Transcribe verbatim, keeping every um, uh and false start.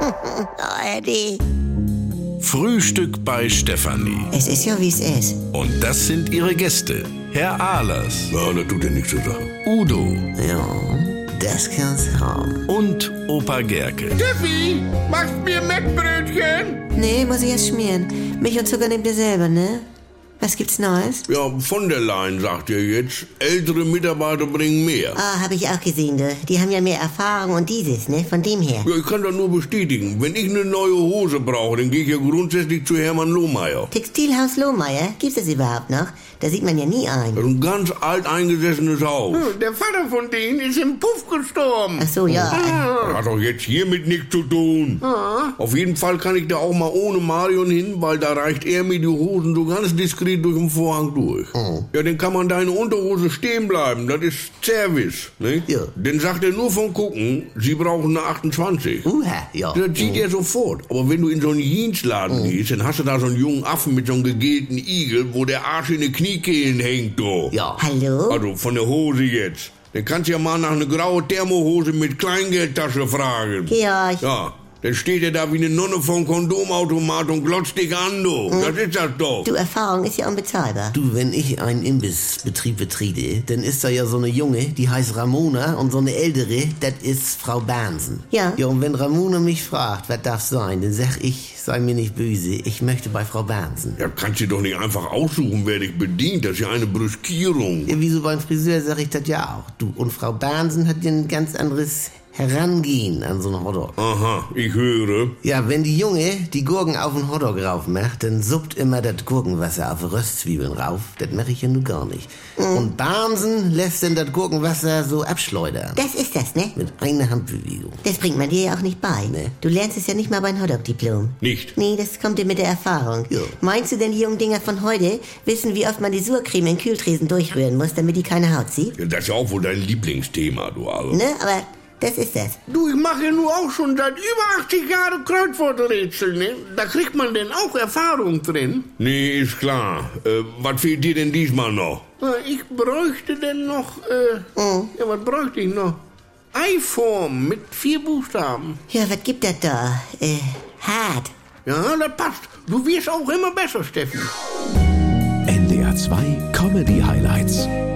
Oh, Eddie. Frühstück bei Stefanie. Es ist ja, wie es ist. Und das sind ihre Gäste. Herr Ahlers. Ja, das tut ja nichts zur Sache. Udo. Ja, das kann's haben. Und Opa Gerke. Steffi, machst mir Mettbrötchen? Nee, muss ich erst schmieren. Milch und Zucker nehmt ihr selber, ne? Was gibt's Neues? Ja, von der Leyen sagt ihr jetzt, ältere Mitarbeiter bringen mehr. Ah, hab ich auch gesehen, du. Die haben ja mehr Erfahrung und dieses, ne? Von dem her. Ja, ich kann das nur bestätigen. Wenn ich eine neue Hose brauche, dann gehe ich ja grundsätzlich zu Hermann Lohmeier. Textilhaus Lohmeier? Gibt's das überhaupt noch? Da sieht man ja nie ein. Das ist ein ganz alt eingesessenes Haus. Hm, der Vater von denen ist im Puff gestorben. Ach so, ja. Das hat doch jetzt hiermit nichts zu tun. Auf jeden Fall kann ich da auch mal ohne Marion hin, weil da reicht er mir die Hosen so ganz diskret durch den Vorhang durch. Oh. Ja, dann kann man deine Unterhose stehen bleiben. Das ist Service, nicht? Ja. Dann sagt er nur vom Gucken, sie brauchen eine achtundzwanzig. Uha, ja. Das sieht er sofort. Aber wenn du in so einen Jeansladen gehst, dann hast du da so einen jungen Affen mit so einem gegelten Igel, wo der Arsch in die Kniekehlen hängt, du. Ja. Hallo? Also von der Hose jetzt. Dann kannst du ja mal nach einer grauen Thermohose mit Kleingeldtasche fragen. Georg. Ja, dann steht er da wie eine Nonne vom Kondomautomat und glotzt dich an, du. Das ist das doch. Du, Erfahrung ist ja unbezahlbar. Du, wenn ich einen Imbissbetrieb betriebe, dann ist da ja so eine Junge, die heißt Ramona, und so eine ältere, das ist Frau Bernsen. Ja. Ja, und wenn Ramona mich fragt, was darf sein, dann sag ich, sei mir nicht böse, ich möchte bei Frau Bernsen. Ja, kannst du doch nicht einfach aussuchen, wer dich bedient. Das ist ja eine Brüskierung. Ja, wieso beim Friseur sag ich das ja auch. Du, und Frau Bernsen hat ja ein ganz anderes Herangehen an so einen Hotdog. Aha, ich höre. Ja, wenn die Junge die Gurken auf den Hotdog rauf macht, dann suppt immer das Gurkenwasser auf Röstzwiebeln rauf. Das mache ich ja nun gar nicht. Mhm. Und Bamsen lässt dann das Gurkenwasser so abschleudern. Das ist das, ne? Mit einer Handbewegung. Das bringt man dir ja auch nicht bei. Nee. Du lernst es ja nicht mal beim Hotdog-Diplom. Nicht. Nee, das kommt dir mit der Erfahrung. Ja. Meinst du denn, die jungen Dinger von heute wissen, wie oft man die Surcreme in Kühltresen durchrühren muss, damit die keine Haut zieht? Ja, das ist ja auch wohl dein Lieblingsthema, du Alter. Ne, aber das ist das. Du, ich mache ja nur auch schon seit über achtzig Jahren Kreuzworträtsel, ne? Da kriegt man denn auch Erfahrung drin. Nee, ist klar. Äh, was fehlt dir denn diesmal noch? Na, ich bräuchte denn noch, äh, Mhm. ja, was bräuchte ich noch? Eiform mit vier Buchstaben. Ja, was gibt das da? Äh, hart. Ja, das passt. Du wirst auch immer besser, Steffen. N D R zwei Comedy Highlights.